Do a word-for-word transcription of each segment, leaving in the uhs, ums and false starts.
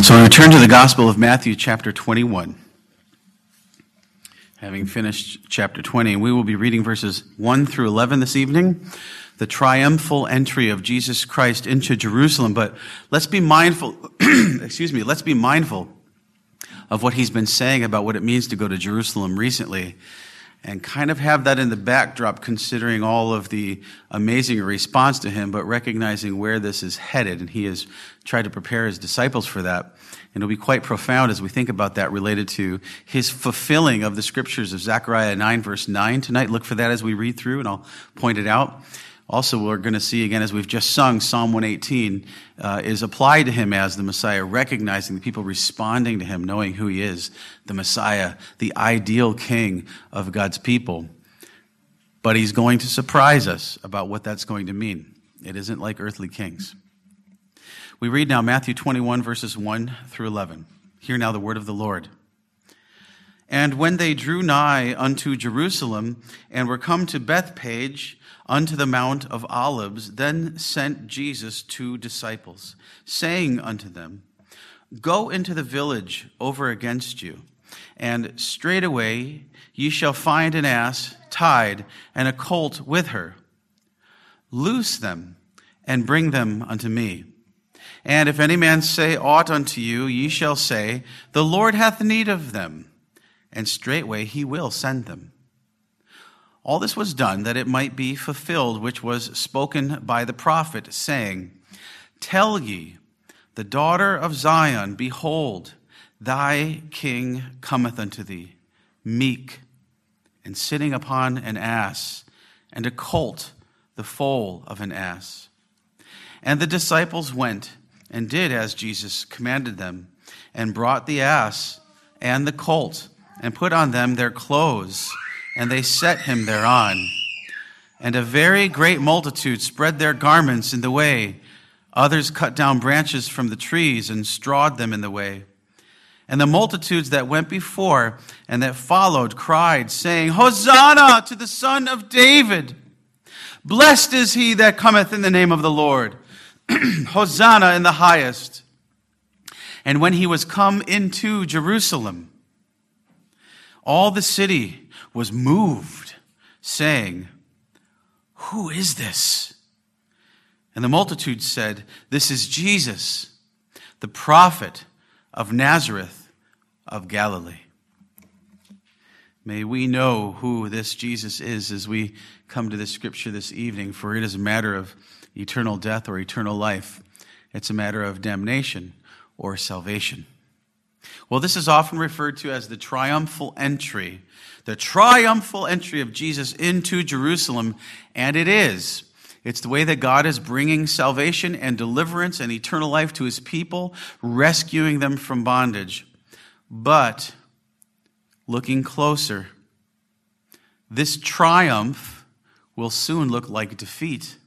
So we return to the Gospel of Matthew, chapter twenty-one. Having finished chapter twenty, we will be reading verses one through eleven this evening, the triumphal entry of Jesus Christ into Jerusalem. But let's be mindful, excuse me, let's be mindful of what he's been saying about what it means to go to Jerusalem recently, and kind of have that in the backdrop, considering all of the amazing response to him, but recognizing where this is headed. And he has tried to prepare his disciples for that. And it'll be quite profound as we think about that related to his fulfilling of the scriptures of Zechariah nine, verse nine. Tonight, look for that as we read through, and I'll point it out. Also, we're going to see, again, as we've just sung, Psalm one eighteen uh, is applied to him as the Messiah, recognizing the people responding to him, knowing who he is, the Messiah, the ideal king of God's people. But he's going to surprise us about what that's going to mean. It isn't like earthly kings. We read now Matthew twenty-one, verses one through eleven. Hear now the word of the Lord. And when they drew nigh unto Jerusalem, and were come to Bethphage, unto the Mount of Olives, then sent Jesus two disciples, saying unto them, Go into the village over against you, and straightway ye shall find an ass tied, and a colt with her. Loose them, and bring them unto me. And if any man say aught unto you, ye shall say, The Lord hath need of them, and straightway he will send them. All this was done that it might be fulfilled, which was spoken by the prophet, saying, Tell ye, the daughter of Zion, behold, thy king cometh unto thee, meek, and sitting upon an ass, and a colt, the foal of an ass. And the disciples went, and did as Jesus commanded them, and brought the ass and the colt, and put on them their clothes, and they set him thereon. And a very great multitude spread their garments in the way. Others cut down branches from the trees and strawed them in the way. And the multitudes that went before and that followed cried, saying, Hosanna to the Son of David! Blessed is he that cometh in the name of the Lord. Hosanna in the highest. And when he was come into Jerusalem, all the city was moved, saying, Who is this? And the multitude said, This is Jesus, the prophet of Nazareth of Galilee. May we know who this Jesus is as we come to this scripture this evening, for it is a matter of eternal death or eternal life. It's a matter of damnation or salvation. Well, this is often referred to as the triumphal entry, the triumphal entry of Jesus into Jerusalem, and it is. It's the way that God is bringing salvation and deliverance and eternal life to his people, rescuing them from bondage. But, looking closer, this triumph will soon look like defeat.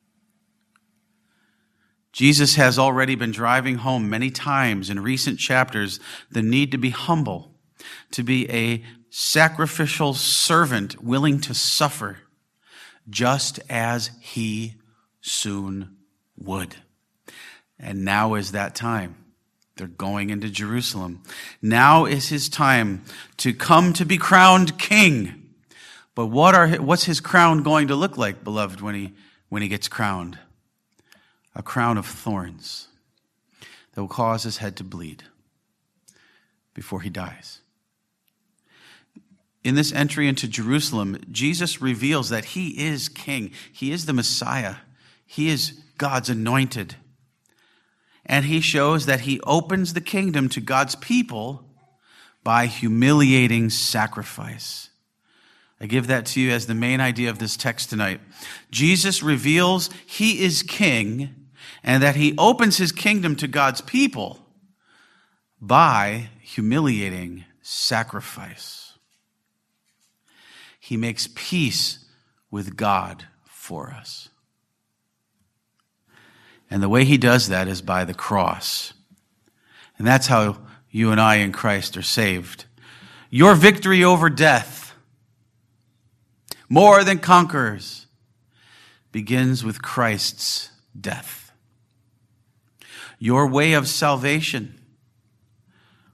Jesus has already been driving home many times in recent chapters the need to be humble, to be a sacrificial servant willing to suffer, just as he soon would. And now is that time. They're going into Jerusalem. Now is his time to come to be crowned king. But what are what's his crown going to look like, beloved, when he when he gets crowned? A crown of thorns that will cause his head to bleed before he dies. In this entry into Jerusalem, Jesus reveals that he is king. He is the Messiah. He is God's anointed. And he shows that he opens the kingdom to God's people by humiliating sacrifice. I give that to you as the main idea of this text tonight. Jesus reveals he is king, and that he opens his kingdom to God's people by humiliating sacrifice. He makes peace with God for us. And the way he does that is by the cross. And that's how you and I in Christ are saved. Your victory over death, more than conquerors, begins with Christ's death. Your way of salvation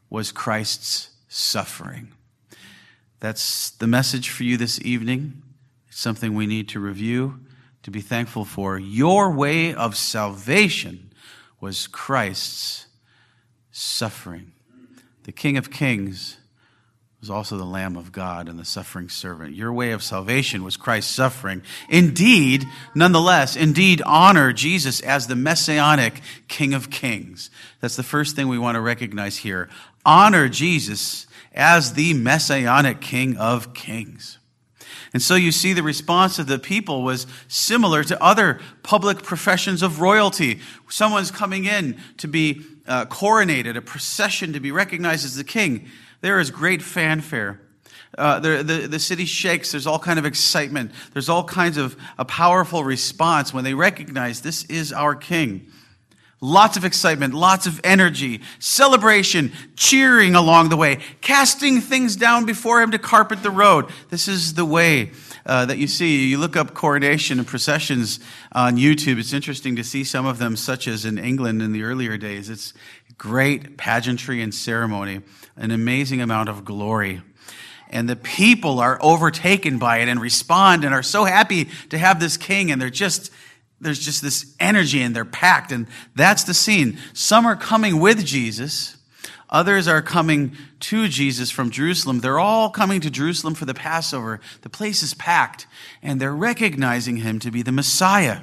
was Christ's suffering. That's the message for you this evening. It's something we need to review, to be thankful for. Your way of salvation was Christ's suffering. The King of Kings was also the Lamb of God and the suffering servant. Your way of salvation was Christ's suffering. Indeed, nonetheless, indeed, honor Jesus as the Messianic King of Kings. That's the first thing we want to recognize here. Honor Jesus as the Messianic King of Kings. And so you see the response of the people was similar to other public professions of royalty. Someone's coming in to be uh, coronated, a procession to be recognized as the king. There is great fanfare. Uh, the, the, the city shakes. There's all kind of excitement. There's all kinds of a powerful response when they recognize this is our king. Lots of excitement, lots of energy, celebration, cheering along the way, casting things down before him to carpet the road. This is the way uh, that you see. You look up coronation and processions on YouTube. It's interesting to see some of them, such as in England in the earlier days. It's great pageantry and ceremony, an amazing amount of glory. And the people are overtaken by it and respond and are so happy to have this king, and they're just... There's just this energy and they're packed, and that's the scene. Some are coming with Jesus. Others are coming to Jesus from Jerusalem. They're all coming to Jerusalem for the Passover. The place is packed, and they're recognizing him to be the Messiah.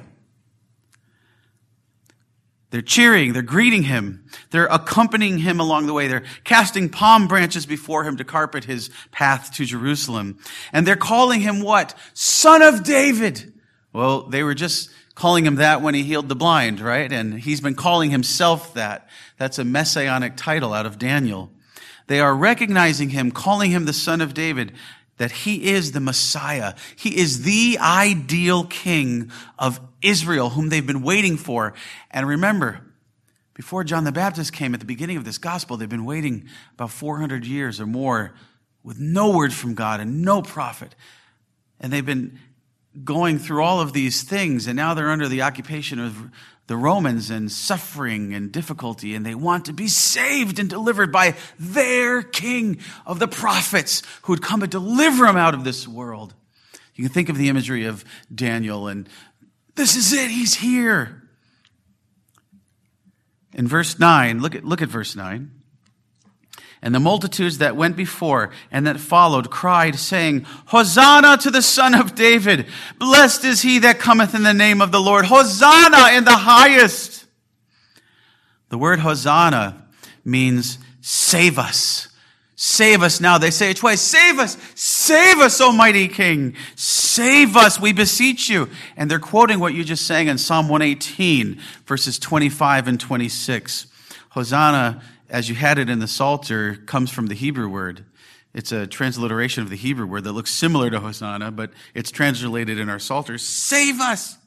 They're cheering. They're greeting him. They're accompanying him along the way. They're casting palm branches before him to carpet his path to Jerusalem. And they're calling him what? Son of David. Well, they were just calling him that when he healed the blind, right? And he's been calling himself that. That's a messianic title out of Daniel. They are recognizing him, calling him the Son of David, that he is the Messiah. He is the ideal king of Israel, whom they've been waiting for. And remember, before John the Baptist came at the beginning of this gospel, they've been waiting about four hundred years or more with no word from God and no prophet. And they've been going through all of these things, and now they're under the occupation of the Romans and suffering and difficulty, and they want to be saved and delivered by their king of the prophets who would come and deliver them out of this world. You can think of the imagery of Daniel, and this is it, he's here. In verse nine, look at, look at verse nine. And the multitudes that went before and that followed cried, saying, Hosanna to the Son of David. Blessed is he that cometh in the name of the Lord. Hosanna in the highest. The word Hosanna means save us. Save us now. They say it twice. Save us. Save us, O mighty King. Save us, we beseech you. And they're quoting what you just sang in Psalm one eighteen, verses twenty-five and twenty-six. Hosanna, as you had it in the Psalter, comes from the Hebrew word. It's a transliteration of the Hebrew word that looks similar to Hosanna, but it's translated in our Psalter. Save us!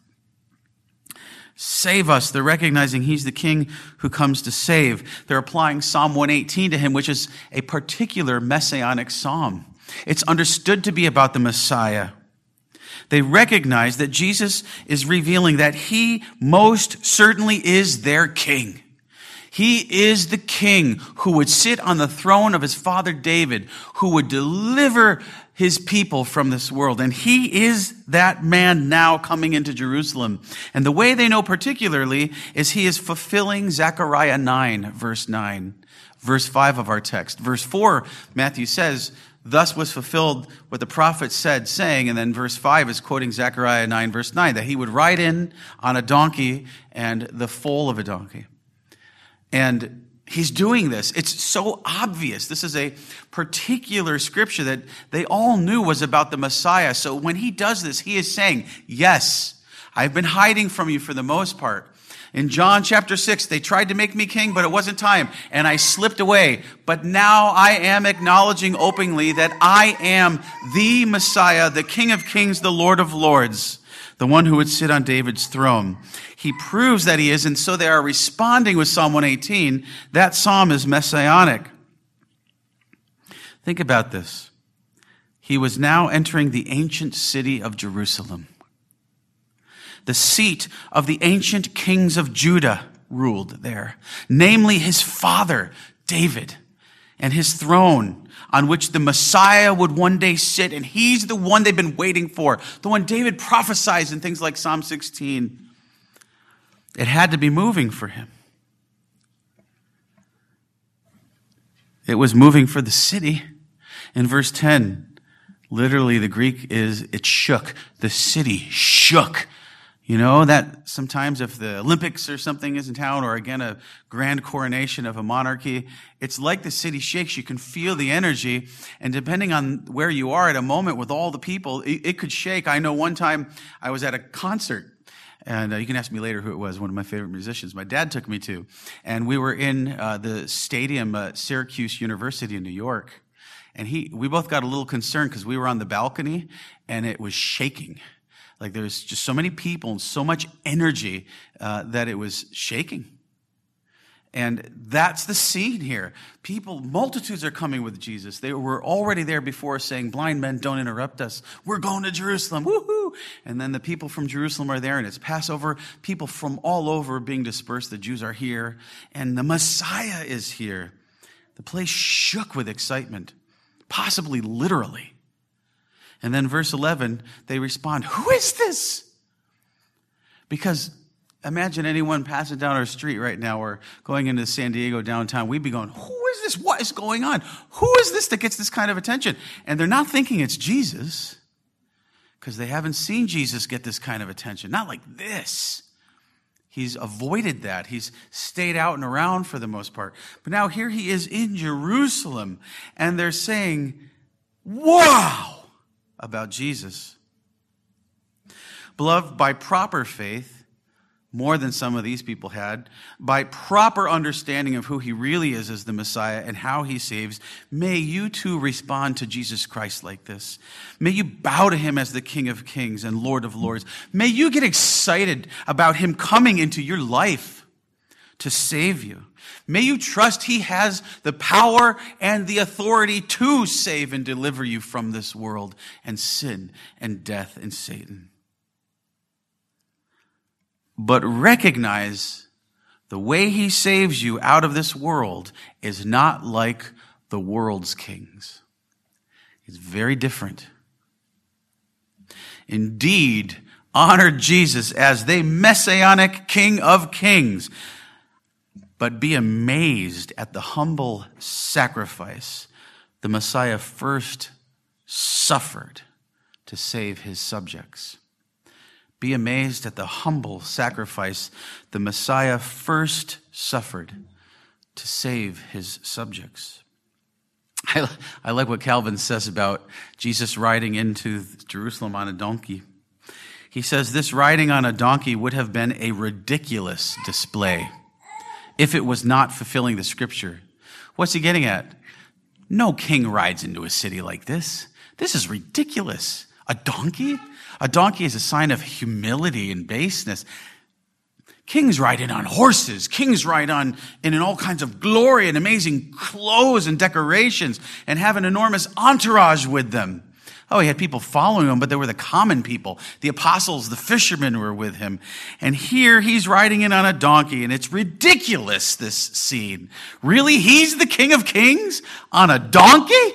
Save us. They're recognizing he's the king who comes to save. They're applying Psalm one eighteen to him, which is a particular messianic psalm. It's understood to be about the Messiah. They recognize that Jesus is revealing that he most certainly is their king. He is the king who would sit on the throne of his father David, who would deliver his people from this world. And he is that man now coming into Jerusalem. And the way they know particularly is he is fulfilling Zechariah nine, verse nine, verse five of our text. Verse four, Matthew says, thus was fulfilled what the prophet said, saying, and then verse five is quoting Zechariah nine, verse nine, that he would ride in on a donkey and the foal of a donkey. And he's doing this. It's so obvious. This is a particular scripture that they all knew was about the Messiah. So when he does this, he is saying, yes, I've been hiding from you for the most part. In John chapter six, they tried to make me king, but it wasn't time, and I slipped away. But now I am acknowledging openly that I am the Messiah, the King of Kings, the Lord of Lords, the one who would sit on David's throne. He proves that he is, and so they are responding with Psalm one eighteen. That psalm is messianic. Think about this. He was now entering the ancient city of Jerusalem. The seat of the ancient kings of Judah ruled there, namely his father, David. and his throne on which the Messiah would one day sit, and he's the one they've been waiting for, the one David prophesies in things like Psalm sixteen. It had to be moving for him. It was moving for the city. In verse ten, literally the Greek is, it shook. The city shook. You know, that sometimes if the Olympics or something is in town, or again, a grand coronation of a monarchy, it's like the city shakes. You can feel the energy. And depending on where you are at a moment with all the people, it, it could shake. I know one time I was at a concert, and uh, you can ask me later who it was, one of my favorite musicians my dad took me to. And we were in uh, the stadium at Syracuse University in New York. And he, we both got a little concerned because we were on the balcony and it was shaking. Like there's just so many people and so much energy uh, that it was shaking. And that's the scene here. People, multitudes are coming with Jesus. They were already there before saying, blind men, don't interrupt us. We're going to Jerusalem. Woohoo! And then the people from Jerusalem are there, and it's Passover. People from all over being dispersed. The Jews are here, and the Messiah is here. The place shook with excitement, possibly literally. And then verse eleven, they respond, who is this? Because imagine anyone passing down our street right now or going into San Diego downtown. We'd be going, who is this? What is going on? Who is this that gets this kind of attention? And they're not thinking it's Jesus because they haven't seen Jesus get this kind of attention. Not like this. He's avoided that. He's stayed out and around for the most part. But now here he is in Jerusalem, and they're saying, wow, about Jesus. Beloved, by proper faith, more than some of these people had, by proper understanding of who he really is as the Messiah and how he saves, may you too respond to Jesus Christ like this. May you bow to him as the King of Kings and Lord of Lords. May you get excited about him coming into your life to save you. May you trust he has the power and the authority to save and deliver you from this world and sin and death and Satan. But recognize the way he saves you out of this world is not like the world's kings. It's very different. Indeed, honor Jesus as the Messianic King of Kings. But be amazed at the humble sacrifice the Messiah first suffered to save his subjects. Be amazed at the humble sacrifice the Messiah first suffered to save his subjects. I, I like what Calvin says about Jesus riding into Jerusalem on a donkey. He says this riding on a donkey would have been a ridiculous display if it was not fulfilling the scripture. What's he getting at? No king rides into a city like this. This is ridiculous. A donkey? A donkey is a sign of humility and baseness. Kings ride in on horses. Kings ride on in all kinds of glory and amazing clothes and decorations and have an enormous entourage with them. Oh, he had people following him, but they were the common people. The apostles, the fishermen were with him. And here he's riding in on a donkey, and it's ridiculous, this scene. Really? He's the King of Kings on a donkey?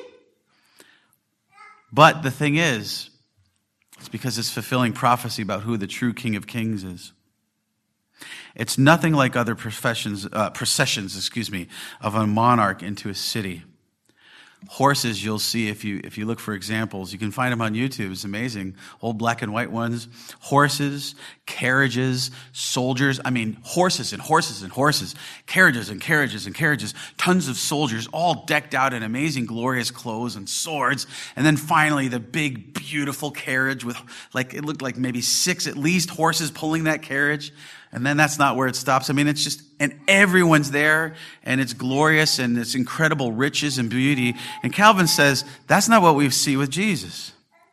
But the thing is, it's because it's fulfilling prophecy about who the true King of Kings is. It's nothing like other professions, uh, processions, excuse me, of a monarch into a city. Horses, you'll see if you if you look for examples. You can find them on YouTube. It's amazing. Old black and white ones. Horses, carriages, soldiers. I mean, horses and horses and horses. Carriages and carriages and carriages. Tons of soldiers, all decked out in amazing, glorious clothes and swords. And then finally, the big, beautiful carriage with, like, it looked like maybe six at least horses pulling that carriage. And then that's not where it stops. I mean, it's just, and everyone's there, and it's glorious, and it's incredible riches and beauty. And Calvin says, that's not what we see with Jesus.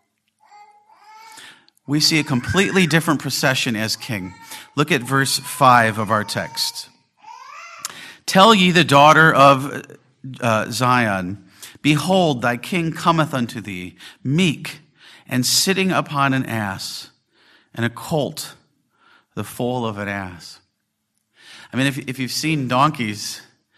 We see a completely different procession as king. Look at verse five of our text. Tell ye the daughter of uh, Zion, behold, thy king cometh unto thee, meek, and sitting upon an ass, and a colt, the foal of an ass. I mean, if, if you've seen donkeys,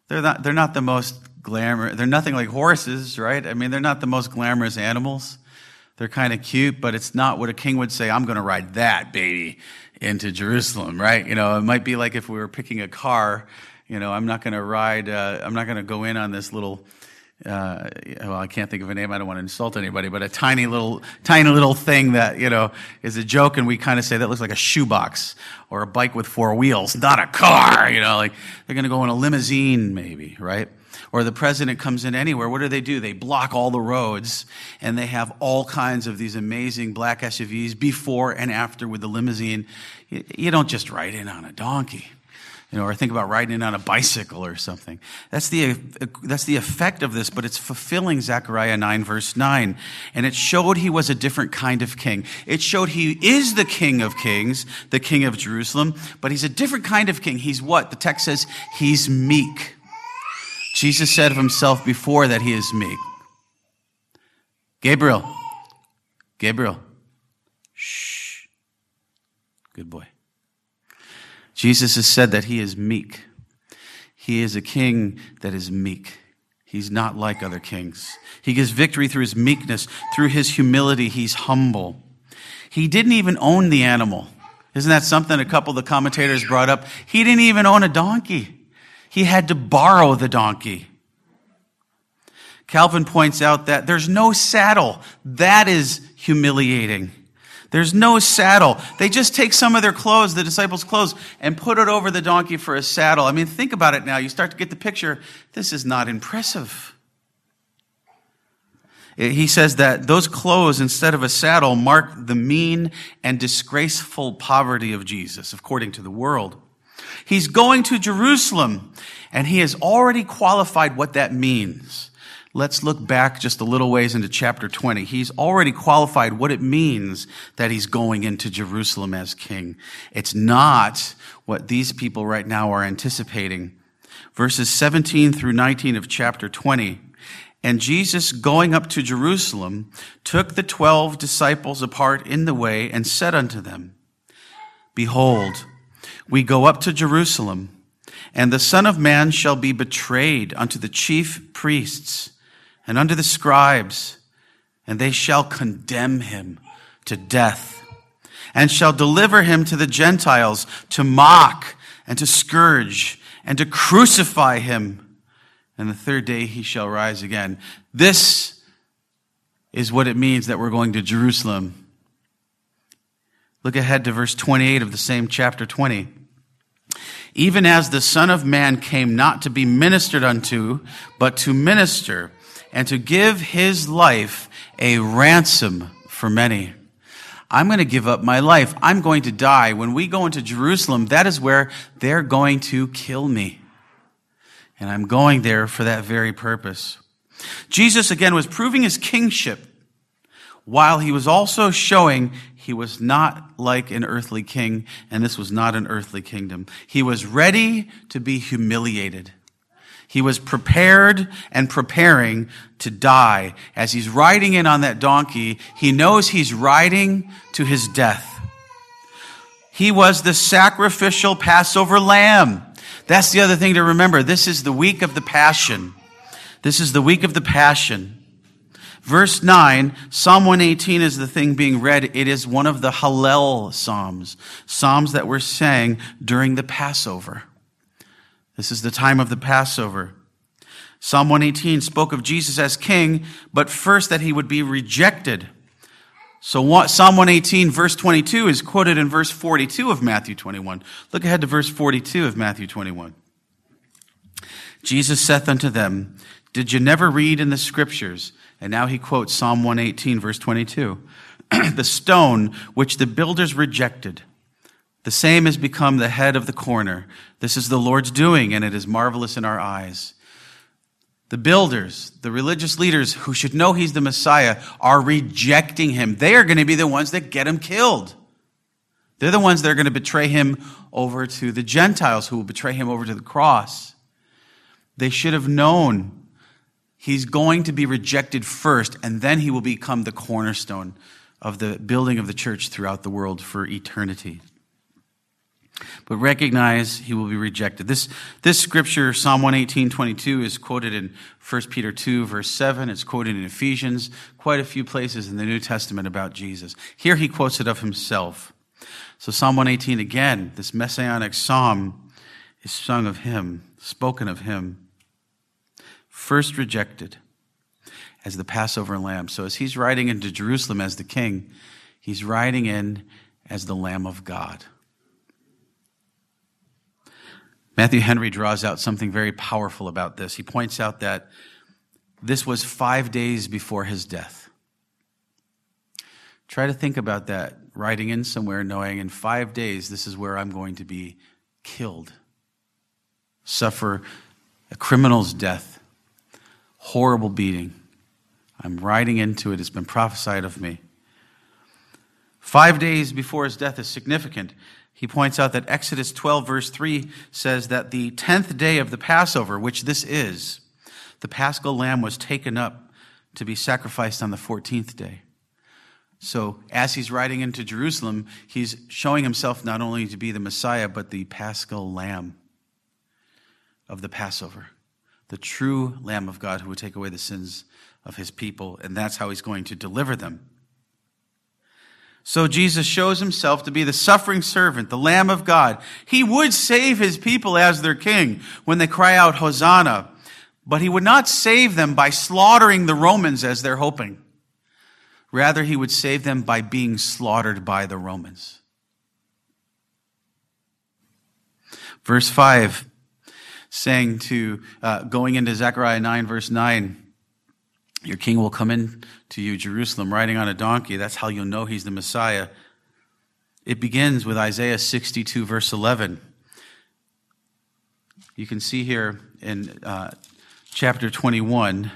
They're not, they're not the most glamorous. They're nothing like horses, right? I mean, they're not the most glamorous animals. They're kind of cute, but it's not what a king would say, I'm going to ride that baby into Jerusalem, right? You know, it might be like if we were picking a car, you know, I'm not going to ride, uh, I'm not going to go in on this little, uh, well, I can't think of a name, I don't want to insult anybody, but a tiny little, tiny little thing that, you know, is a joke, and we kind of say that looks like a shoebox or a bike with four wheels, not a car, you know, like they're going to go in a limousine maybe, right? Or the president comes in anywhere. What do they do? They block all the roads, and they have all kinds of these amazing black S U Vs before and after with the limousine. You don't just ride in on a donkey, you know, or think about riding in on a bicycle or something. That's the, that's the effect of this, but it's fulfilling Zechariah nine verse nine. And it showed he was a different kind of king. It showed he is the King of Kings, the King of Jerusalem, but he's a different kind of king. He's what? The text says he's meek. Jesus said of himself before that he is meek. Gabriel, Gabriel, shh, good boy. Jesus has said that he is meek. He is a king that is meek. He's not like other kings. He gives victory through his meekness, through his humility. He's humble. He didn't even own the animal. Isn't that something a couple of the commentators brought up? He didn't even own a donkey. He had to borrow the donkey. Calvin points out that there's no saddle. That is humiliating. There's no saddle. They just take some of their clothes, the disciples' clothes, and put it over the donkey for a saddle. I mean, think about it now. You start to get the picture. This is not impressive. He says that those clothes, instead of a saddle, mark the mean and disgraceful poverty of Jesus, according to the world. He's going to Jerusalem, and he has already qualified what that means. Let's look back just a little ways into chapter twenty. He's already qualified what it means that he's going into Jerusalem as king. It's not what these people right now are anticipating. Verses seventeen through nineteen of chapter twenty. And Jesus, going up to Jerusalem, took the twelve disciples apart in the way and said unto them, Behold, we go up to Jerusalem, and the Son of Man shall be betrayed unto the chief priests and unto the scribes, and they shall condemn him to death, and shall deliver him to the Gentiles to mock and to scourge and to crucify him. And the third day he shall rise again. This is what it means that we're going to Jerusalem. Look ahead to verse twenty-eight of the same chapter twenty. Even as the Son of Man came not to be ministered unto, but to minister, and to give his life a ransom for many. I'm going to give up my life. I'm going to die. When we go into Jerusalem, that is where they're going to kill me. And I'm going there for that very purpose. Jesus, again, was proving his kingship, while he was also showing he was not like an earthly king, and this was not an earthly kingdom. He was ready to be humiliated. He was prepared and preparing to die. As he's riding in on that donkey, he knows he's riding to his death. He was the sacrificial Passover lamb. That's the other thing to remember. This is the week of the Passion. This is the week of the Passion. Verse nine, Psalm one eighteen is the thing being read. It is one of the Hallel Psalms, Psalms that were sang during the Passover. This is the time of the Passover. Psalm one eighteen spoke of Jesus as king, but first that he would be rejected. So Psalm one eighteen, verse twenty-two, is quoted in verse forty-two of Matthew twenty-one. Look ahead to verse forty-two of Matthew twenty-one. Jesus saith unto them, Did you never read in the scriptures? And now he quotes Psalm one eighteen, verse twenty-two. The stone which the builders rejected, the same has become the head of the corner. This is the Lord's doing, and it is marvelous in our eyes. The builders, the religious leaders who should know he's the Messiah, are rejecting him. They are going to be the ones that get him killed. They're the ones that are going to betray him over to the Gentiles, who will betray him over to the cross. They should have known he's going to be rejected first, and then he will become the cornerstone of the building of the church throughout the world for eternity. but recognize he will be rejected. This, this scripture, Psalm one eighteen, twenty-two, is quoted in First Peter two, verse seven. It's quoted in Ephesians, quite a few places in the New Testament about Jesus. Here he quotes it of himself. So Psalm one eighteen, again, this messianic psalm is sung of him, spoken of him. First rejected as the Passover lamb. So as he's riding into Jerusalem as the king, he's riding in as the Lamb of God. Matthew Henry draws out something very powerful about this. He points out that this was five days before his death. Try to think about that, riding in somewhere knowing in five days this is where I'm going to be killed, suffer a criminal's death, horrible beating. I'm riding into it. It's been prophesied of me. Five days before his death is significant. He points out that Exodus twelve, verse three says that the tenth day of the Passover, which this is, the paschal lamb was taken up to be sacrificed on the fourteenth day. So as he's riding into Jerusalem, he's showing himself not only to be the Messiah, but the paschal lamb of the Passover, the true Lamb of God who would take away the sins of his people, and that's how he's going to deliver them. So Jesus shows himself to be the suffering servant, the Lamb of God. He would save his people as their king when they cry out, Hosanna. But he would not save them by slaughtering the Romans as they're hoping. Rather, he would save them by being slaughtered by the Romans. Verse five, saying to, uh, going into Zechariah nine, verse nine, your king will come in to you, Jerusalem, riding on a donkey. That's how you'll know he's the Messiah. It begins with Isaiah sixty-two, verse eleven. You can see here in uh, chapter twenty-one,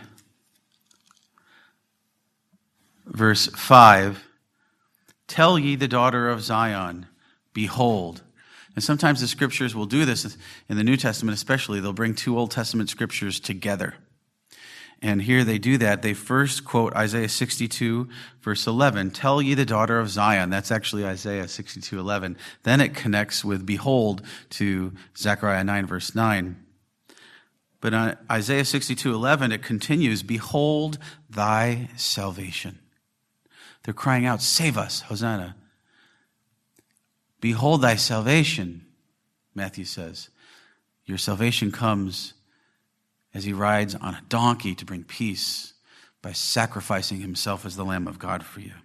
verse five, tell ye the daughter of Zion, behold. And sometimes the scriptures will do this in the New Testament especially. They'll bring two Old Testament scriptures together. And here they do that. They first quote Isaiah sixty-two, verse eleven. Tell ye the daughter of Zion. That's actually Isaiah sixty-two, eleven. Then it connects with behold to Zechariah nine, verse nine. But on Isaiah sixty-two, eleven, it continues, behold thy salvation. They're crying out, save us, Hosanna. Behold thy salvation, Matthew says. Your salvation comes as he rides on a donkey to bring peace by sacrificing himself as the Lamb of God for you.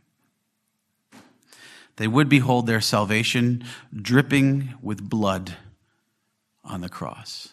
They would behold their salvation dripping with blood on the cross.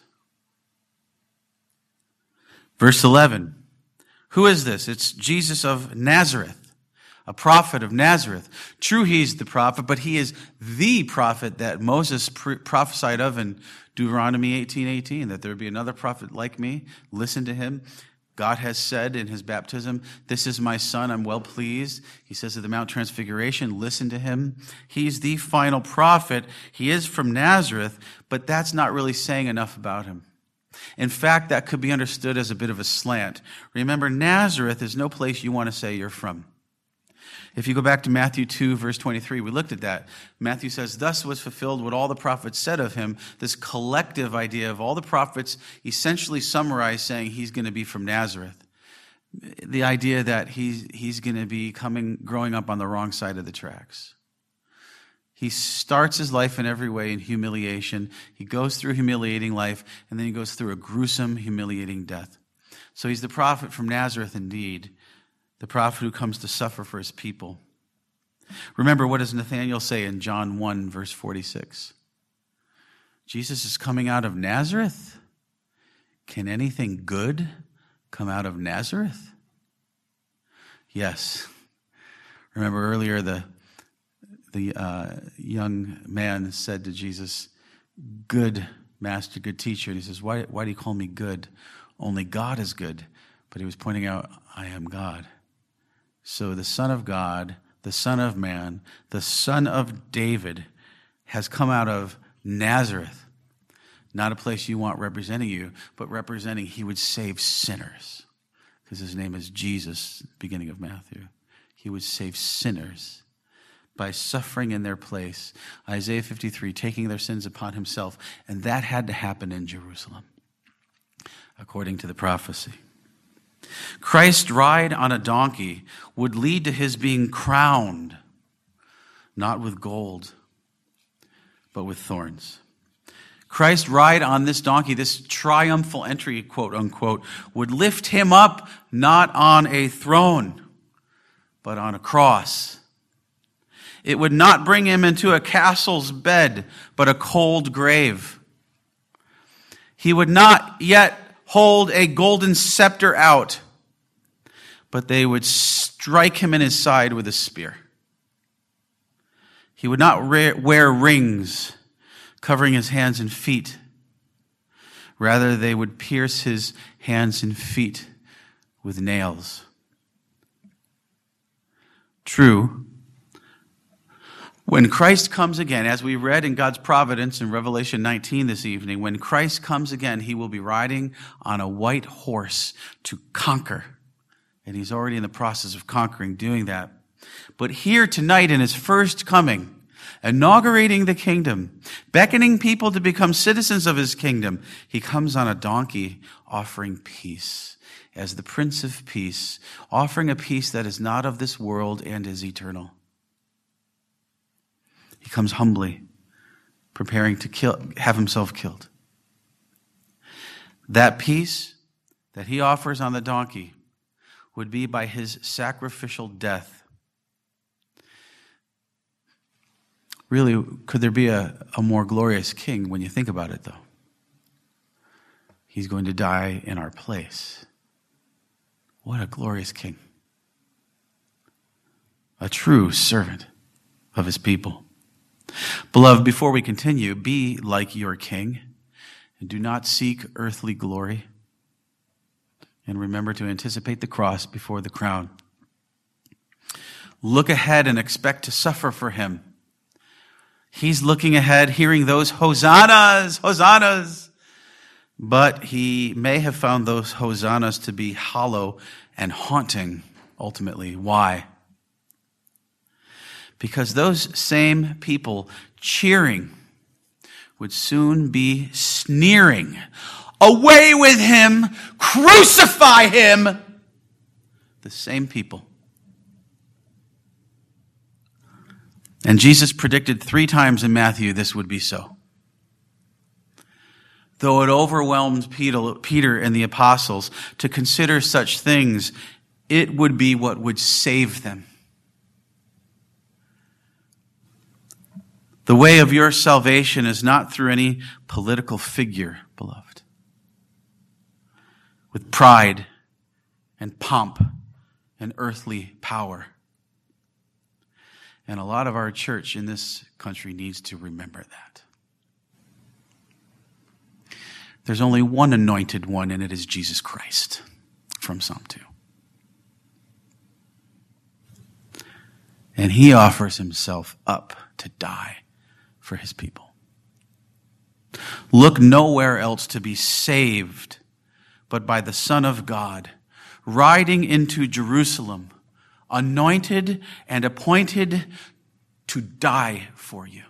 Verse eleven, who is this? It's Jesus of Nazareth, a prophet of Nazareth. True, he's the prophet, but he is the prophet that Moses pre- prophesied of in Deuteronomy eighteen eighteen, that there would be another prophet like me. Listen to him. God has said in his baptism, this is my son, I'm well pleased. He says at the Mount Transfiguration, listen to him. He's the final prophet. He is from Nazareth, but that's not really saying enough about him. In fact, that could be understood as a bit of a slant. Remember, Nazareth is no place you want to say you're from. If you go back to Matthew two, verse twenty-three, we looked at that. Matthew says, thus was fulfilled what all the prophets said of him. This collective idea of all the prophets essentially summarized saying he's going to be from Nazareth. The idea that he's, he's going to be coming, growing up on the wrong side of the tracks. He starts his life in every way in humiliation. He goes through a humiliating life, and then he goes through a gruesome, humiliating death. So he's the prophet from Nazareth indeed. The prophet who comes to suffer for his people. Remember, what does Nathanael say in John one, verse forty-six? Jesus is coming out of Nazareth? Can anything good come out of Nazareth? Yes. Remember earlier the, the uh, young man said to Jesus, good master, good teacher. And he says, why, why do you call me good? Only God is good. But he was pointing out, I am God. So the Son of God, the Son of Man, the Son of David has come out of Nazareth. Not a place you want representing you, but representing he would save sinners. Because his name is Jesus, beginning of Matthew. He would save sinners. by suffering in their place. Isaiah fifty-three, taking their sins upon himself. And that had to happen in Jerusalem, according to the prophecy. Christ's ride on a donkey would lead to his being crowned, not with gold, but with thorns. Christ's ride on this donkey, this triumphal entry, quote unquote, would lift him up not on a throne, but on a cross. It would not bring him into a castle's bed, but a cold grave. He would not yet hold a golden scepter out, but they would strike him in his side with a spear. He would not wear rings covering his hands and feet. Rather, they would pierce his hands and feet with nails. True, when Christ comes again, as we read in God's providence in Revelation nineteen this evening, when Christ comes again, he will be riding on a white horse to conquer. And he's already in the process of conquering, doing that. But here tonight in his first coming, inaugurating the kingdom, beckoning people to become citizens of his kingdom, he comes on a donkey offering peace as the Prince of Peace, offering a peace that is not of this world and is eternal. He comes humbly, preparing to kill, have himself killed. That peace that he offers on the donkey would be by his sacrificial death. Really, could there be a, a more glorious king when you think about it, though? He's going to die in our place. What a glorious king. A true servant of his people. Beloved, before we continue, be like your king and do not seek earthly glory. And remember to anticipate the cross before the crown. Look ahead and expect to suffer for him. He's looking ahead, hearing those hosannas, hosannas. But he may have found those hosannas to be hollow and haunting, ultimately. Why? Because those same people cheering would soon be sneering. Away with him! Crucify him! The same people. And Jesus predicted three times in Matthew this would be so. Though it overwhelmed Peter and the apostles to consider such things, it would be what would save them. The way of your salvation is not through any political figure, beloved, with pride and pomp and earthly power. And a lot of our church in this country needs to remember that. There's only one anointed one, and it is Jesus Christ, from Psalm two. And he offers himself up to die for his people. Look nowhere else to be saved but by the Son of God, riding into Jerusalem, anointed and appointed to die for you.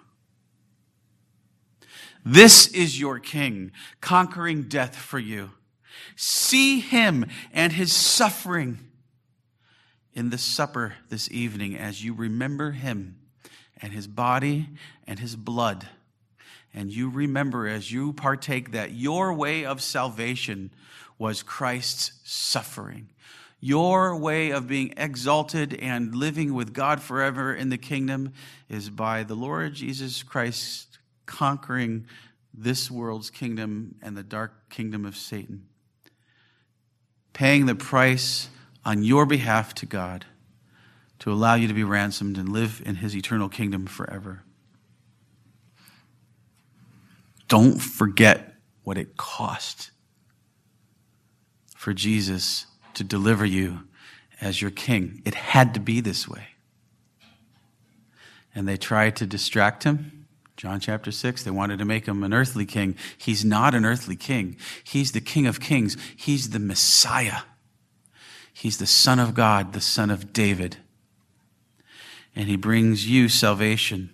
This is your King, conquering death for you. See him and his suffering in the supper this evening as you remember him and his body and his blood. And you remember as you partake that your way of salvation was Christ's suffering. Your way of being exalted and living with God forever in the kingdom is by the Lord Jesus Christ conquering this world's kingdom and the dark kingdom of Satan. Paying the price on your behalf to God to allow you to be ransomed and live in his eternal kingdom forever. Don't forget what it cost for Jesus to deliver you as your king. It had to be this way. And they tried to distract him. John chapter six, they wanted to make him an earthly king. He's not an earthly king. He's the King of Kings. He's the Messiah. He's the Son of God, the Son of David. And he brings you salvation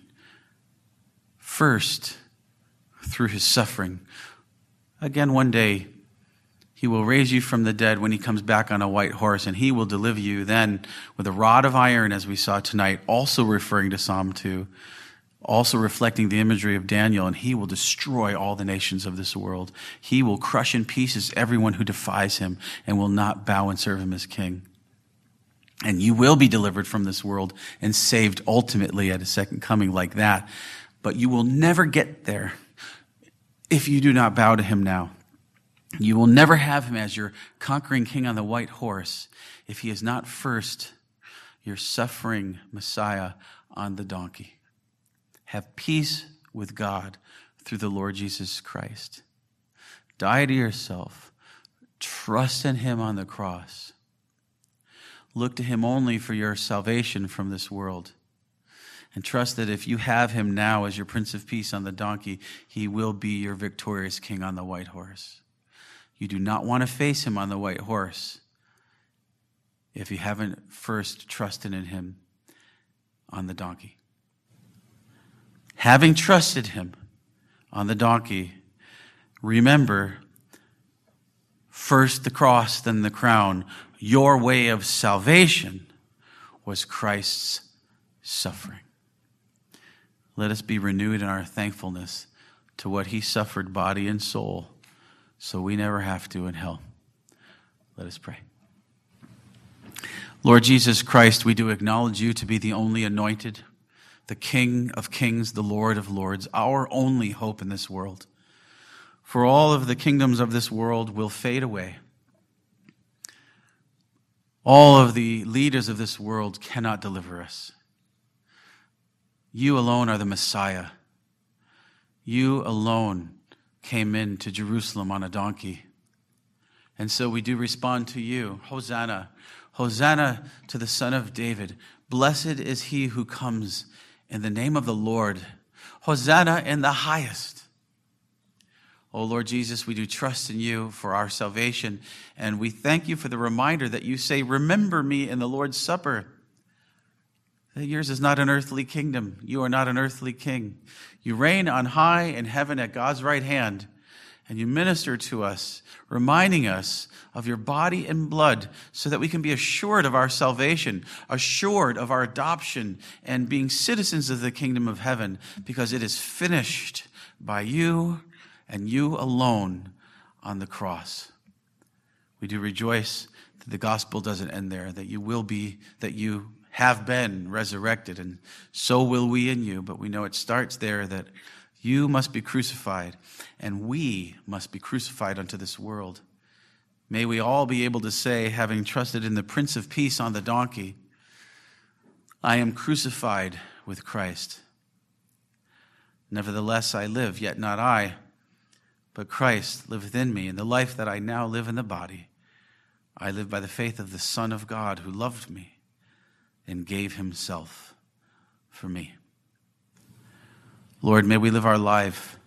first through his suffering. Again, one day, he will raise you from the dead when he comes back on a white horse, and he will deliver you then with a rod of iron, as we saw tonight, also referring to Psalm two, also reflecting the imagery of Daniel, and he will destroy all the nations of this world. He will crush in pieces everyone who defies him and will not bow and serve him as king. And you will be delivered from this world and saved ultimately at his second coming like that. But you will never get there if you do not bow to him now. You will never have him as your conquering king on the white horse if he is not first your suffering Messiah on the donkey. Have peace with God through the Lord Jesus Christ. Die to yourself. Trust in him on the cross. Look to him only for your salvation from this world. And trust that if you have him now as your Prince of Peace on the donkey, he will be your victorious king on the white horse. You do not want to face him on the white horse if you haven't first trusted in him on the donkey. Having trusted him on the donkey, remember, first the cross, then the crown. Your way of salvation was Christ's suffering. Let us be renewed in our thankfulness to what he suffered body and soul, so we never have to in hell. Let us pray. Lord Jesus Christ, we do acknowledge you to be the only anointed, the King of kings, the Lord of lords, our only hope in this world. For all of the kingdoms of this world will fade away. All of the leaders of this world cannot deliver us. You alone are the Messiah. You alone came into Jerusalem on a donkey. And so we do respond to you. Hosanna. Hosanna to the Son of David. Blessed is he who comes in the name of the Lord. Hosanna in the highest. Oh Lord Jesus, we do trust in you for our salvation, and we thank you for the reminder that you say, remember me in the Lord's Supper. That yours is not an earthly kingdom. You are not an earthly king. You reign on high in heaven at God's right hand, and you minister to us, reminding us of your body and blood so that we can be assured of our salvation, assured of our adoption, and being citizens of the kingdom of heaven, because it is finished by you and you alone on the cross. We do rejoice that the gospel doesn't end there, that you will be, that you have been resurrected, and so will we in you. But we know it starts there, that you must be crucified, and we must be crucified unto this world. May we all be able to say, having trusted in the Prince of Peace on the donkey, I am crucified with Christ. Nevertheless I live, yet not I, but Christ liveth in me. In the life that I now live in the body, I live by the faith of the Son of God who loved me and gave himself for me. Lord, may we live our life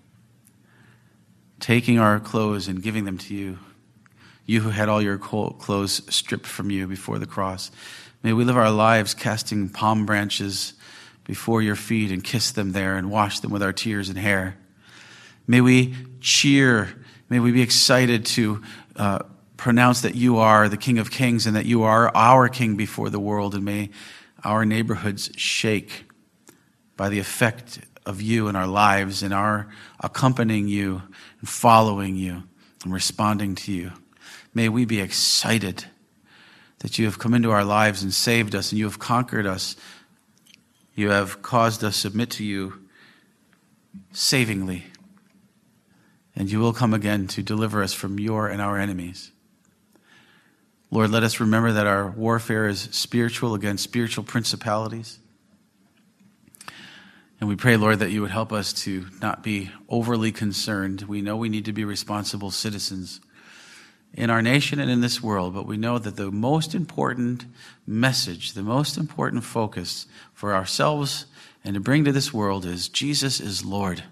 taking our clothes and giving them to you. You who had all your clothes stripped from you before the cross. May we live our lives casting palm branches before your feet and kiss them there and wash them with our tears and hair. May we cheer, may we be excited to uh, pronounce that you are the King of Kings and that you are our King before the world, and may our neighborhoods shake by the effect of you in our lives and our accompanying you and following you and responding to you. May we be excited that you have come into our lives and saved us, and you have conquered us. You have caused us to submit to you savingly. And you will come again to deliver us from your and our enemies. Lord, let us remember that our warfare is spiritual against spiritual principalities. And we pray, Lord, that you would help us to not be overly concerned. We know we need to be responsible citizens in our nation and in this world, but we know that the most important message, the most important focus for ourselves and to bring to this world is Jesus is Lord.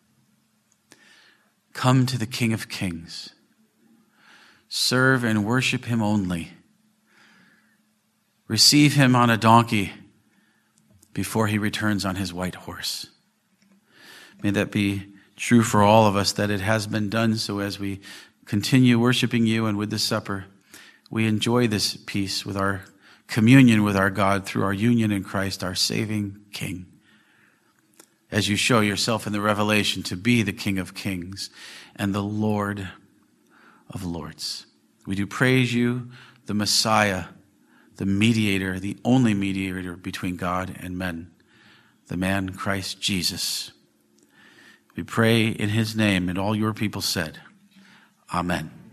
Come to the King of Kings. Serve and worship him only. Receive him on a donkey before he returns on his white horse. May that be true for all of us, that it has been done. So as we continue worshiping you and with the supper, we enjoy this peace with our communion with our God through our union in Christ, our saving King. As you show yourself in the revelation to be the King of Kings and the Lord of Lords. We do praise you, the Messiah, the mediator, the only mediator between God and men, the man Christ Jesus. We pray in his name, and all your people said, Amen.